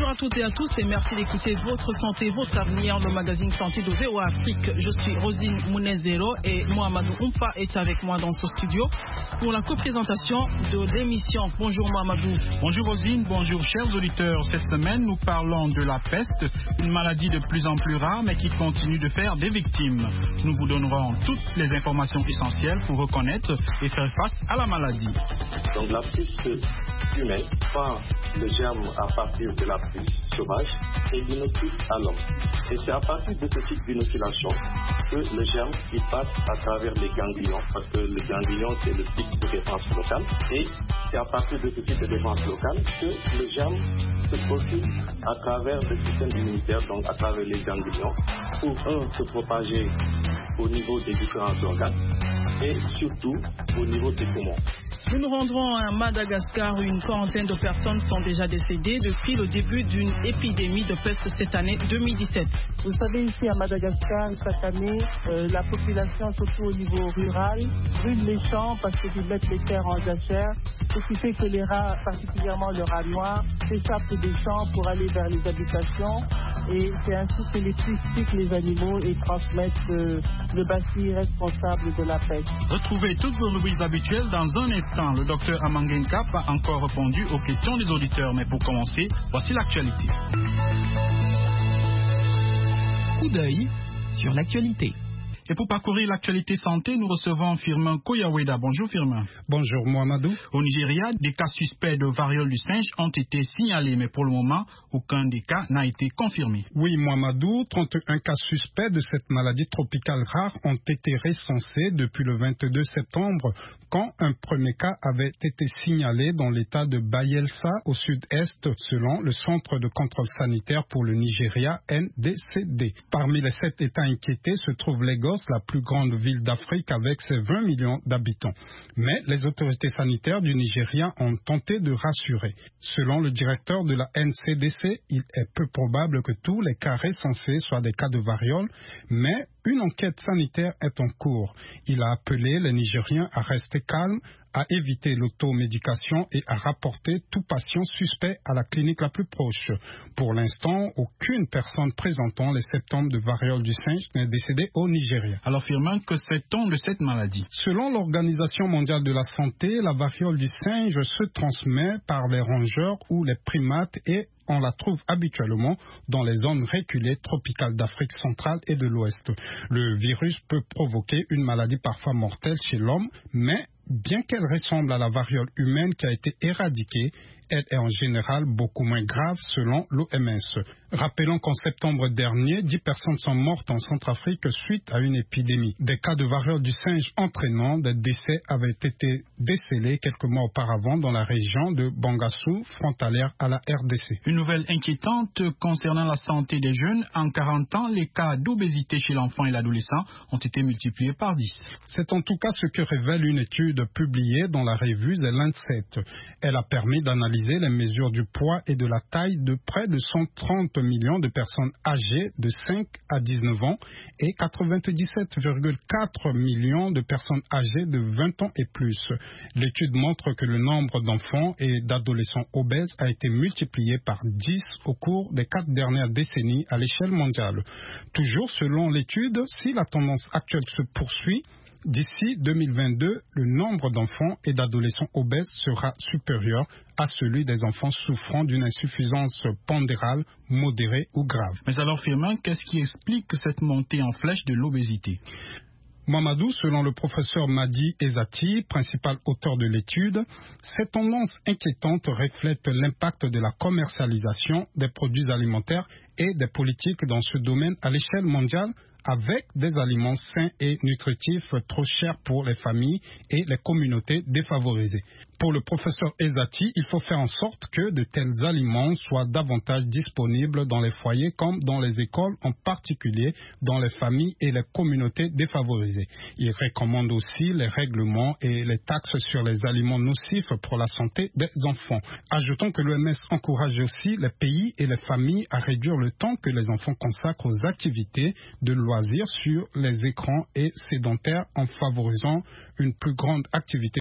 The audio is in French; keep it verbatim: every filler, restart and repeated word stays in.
Bonjour à toutes et à tous et merci d'écouter Votre Santé, Votre Avenir, le magazine Santé de V O A Afrique. Je suis Rosine Mounezero et Mohamedou Oumfa est avec moi dans ce studio pour la coprésentation de l'émission. Bonjour Mohamedou. Bonjour Rosine, bonjour chers auditeurs. Cette semaine, nous parlons de la peste, une maladie de plus en plus rare mais qui continue de faire des victimes. Nous vous donnerons toutes les informations essentielles pour reconnaître et faire face à la maladie. Donc la peste humaine prend le germe à partir de la peste sauvage et l'inocule à l'homme. Et c'est à partir de ce type d'inoculation que le germe il passe à travers les ganglions, parce que le ganglion c'est le type de défense locale, et c'est à partir de ce type de défense locale que le germe se profile à travers le système immunitaire, donc à travers les ganglions, pour un se propager au niveau des différents organes et surtout au niveau des poumons. Nous nous rendrons à Madagascar où une quarantaine de personnes sont déjà décédées depuis le début d'une épidémie de peste cette année deux mille dix-sept. Vous savez, ici à Madagascar, chaque année, euh, la population, surtout au niveau rural, brûle les champs parce qu'ils mettent les terres en jachère, ce qui fait que les rats, particulièrement le rat noir, s'échappent des champs pour aller vers les habitations. Et c'est ainsi que les puces piquent les animaux et transmettent euh, le bacille responsable de la peste. Retrouvez toutes vos rubriques habituelles dans un instant. Le docteur Amangen Kap a encore répondu aux questions des auditeurs. Mais pour commencer, voici l'actualité. Coup d'œil sur l'actualité. Et pour parcourir l'actualité santé, nous recevons Firmin Koyaweda. Bonjour Firmin. Bonjour Mohamedou. Au Nigeria, des cas suspects de variole du singe ont été signalés, mais pour le moment, aucun des cas n'a été confirmé. Oui Mohamedou, trente et un cas suspects de cette maladie tropicale rare ont été recensés depuis le vingt-deux septembre, quand un premier cas avait été signalé dans l'état de Bayelsa au sud-est, selon le Centre de contrôle sanitaire pour le Nigeria, N D C D. Parmi les sept États inquiétés se trouve Lagos, la plus grande ville d'Afrique avec ses vingt millions d'habitants. Mais les autorités sanitaires du Nigeria ont tenté de rassurer. Selon le directeur de la N C D C, il est peu probable que tous les cas recensés soient des cas de variole, mais une enquête sanitaire est en cours. Il a appelé les Nigériens à rester calmes, à éviter l'automédication et à rapporter tout patient suspect à la clinique la plus proche. Pour l'instant, aucune personne présentant les symptômes de variole du singe n'est décédée au Nigeria. Alors Firmin, que sait-on de cette maladie? Selon l'Organisation mondiale de la santé, la variole du singe se transmet par les rongeurs ou les primates et on la trouve habituellement dans les zones reculées tropicales d'Afrique centrale et de l'Ouest. Le virus peut provoquer une maladie parfois mortelle chez l'homme, mais bien qu'elle ressemble à la variole humaine qui a été éradiquée, elle est en général beaucoup moins grave selon l'O M S. Rappelons qu'en septembre dernier, dix personnes sont mortes en Centrafrique suite à une épidémie. Des cas de variole du singe entraînant des décès avaient été décelés quelques mois auparavant dans la région de Bangassou, frontalière à la R D C. Une nouvelle inquiétante concernant la santé des jeunes. En quarante ans, les cas d'obésité chez l'enfant et l'adolescent ont été multipliés par dix. C'est en tout cas ce que révèle une étude publiée dans la revue The Lancet. Elle a permis d'analyser les mesures du poids et de la taille de près de cent trente millions de personnes âgées de cinq à dix-neuf ans et quatre-vingt-dix-sept virgule quatre millions de personnes âgées de vingt ans et plus. L'étude montre que le nombre d'enfants et d'adolescents obèses a été multiplié par dix au cours des quatre dernières décennies à l'échelle mondiale. Toujours selon l'étude, si la tendance actuelle se poursuit, d'ici deux mille vingt-deux, le nombre d'enfants et d'adolescents obèses sera supérieur à celui des enfants souffrant d'une insuffisance pondérale, modérée ou grave. Mais alors Firmin, qu'est-ce qui explique cette montée en flèche de l'obésité? Mohamedou, selon le professeur Madi Ezati, principal auteur de l'étude, cette tendance inquiétante reflète l'impact de la commercialisation des produits alimentaires et des politiques dans ce domaine à l'échelle mondiale, avec des aliments sains et nutritifs trop chers pour les familles et les communautés défavorisées. Pour le professeur Ezati, il faut faire en sorte que de tels aliments soient davantage disponibles dans les foyers comme dans les écoles, en particulier dans les familles et les communautés défavorisées. Il recommande aussi les règlements et les taxes sur les aliments nocifs pour la santé des enfants. Ajoutons que l'O M S encourage aussi les pays et les familles à réduire le temps que les enfants consacrent aux activités de loisirs sur les écrans et sédentaires en favorisant une plus grande activité